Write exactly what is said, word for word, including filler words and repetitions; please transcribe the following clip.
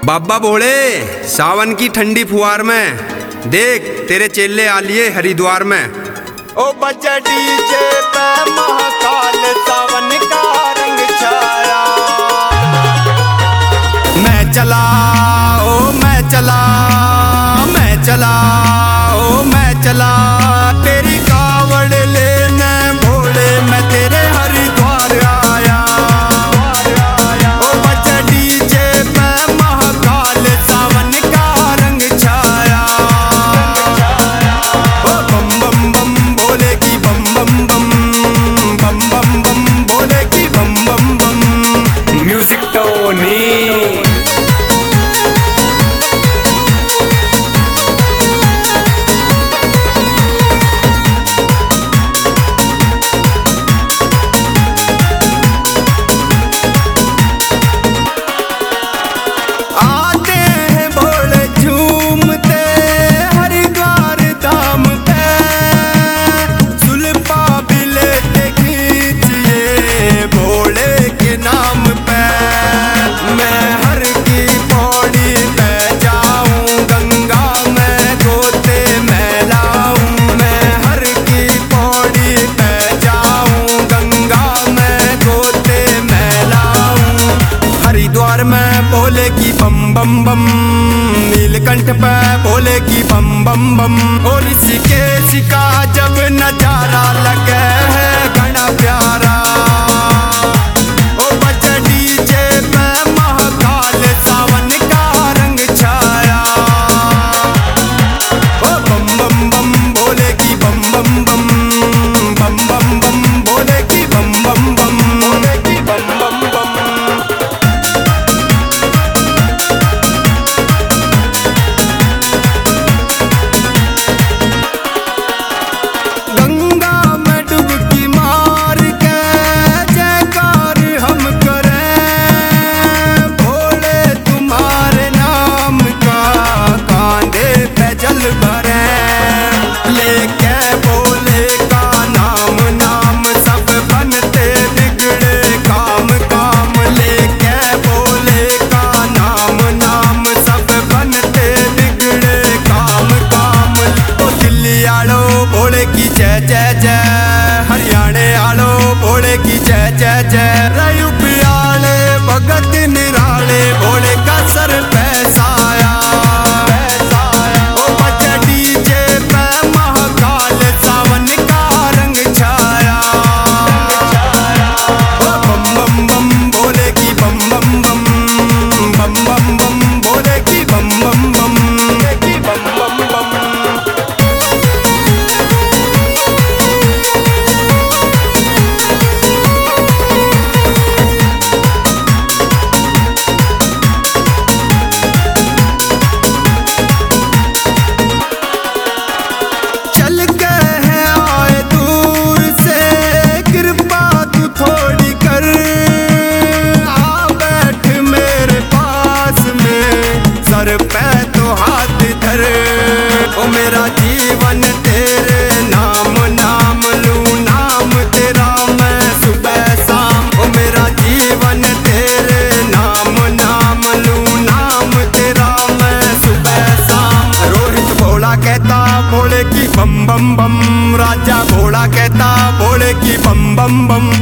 बाबा भोले, सावन की ठंडी फुहार में देख तेरे चेले आ लिए हरिद्वार में। ओ बजा डीजे पे महाकाल सावन का रंग छाया। मैं चला ओ मैं चला मैं चला ओ मैं चला तेरी कावड़ लेने भोले, मैं तेरे हरिद्वार आया। ओ बजा डीजे पे महाकाल सावन का रंग छाया। ओ बम बम बम भोले की बम बम बम, बम बम बम भोले की बम बम बम। Music Tony. हरिद्वार में भोले की बम बम बम, नीलकंठ पे भोले की बम बम बम। और ऋषिकेश का जब नजारा लगे है घना प्यारा। ओ बजा डीजे पे महाकाल सावन का रंग छाया। ओ बम बम बम भोले की बम बम बम, बम बम बम भोले की बम बम बम, भोले की बम बम बम। जय जय जय हरियाणे आलो भोले की जय जय जय। यूपी आले भगत निराले भोले का सर पैसाया। ओ बजा डीजे पे महाकाल सावन का रंग छाया। ओ बम बम बम भोले की बम बम बम, बम बम बम भोले की बम बम बम, भोले की बम बम बम। सर पे तो हाथ धर, ओ मेरा जीवन तेरे नाम नाम लूं नाम तेरा मैं सुबह शाम। ओ मेरा जीवन तेरे नाम नाम लूं नाम तेरा मैं सुबह शाम। रोहित भोला कहता भोले की बम बम बम, राजा भोला कहता भोले की बम बम बम।